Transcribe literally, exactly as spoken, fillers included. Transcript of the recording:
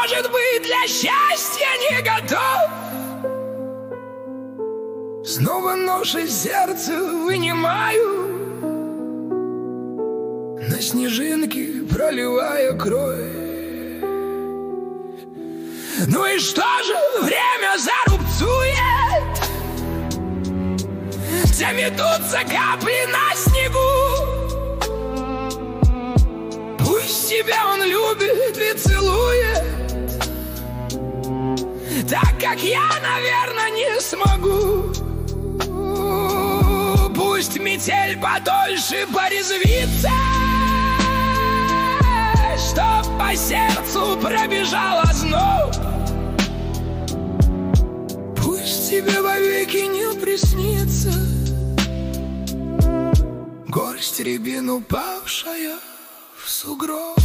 может быть, для счастья не готов. Снова нож из сердца вынимаю, на снежинки проливая кровь. Ну и что же время зарубцует? Заметутся капли на снегу. Пусть тебя он любит и целует, так как я, наверное, не смогу. Пусть метель подольше порезвится, чтоб по сердцу пробежал озноб. Пусть тебе вовеки не приснится горсть рябин, упавшая в сугроб.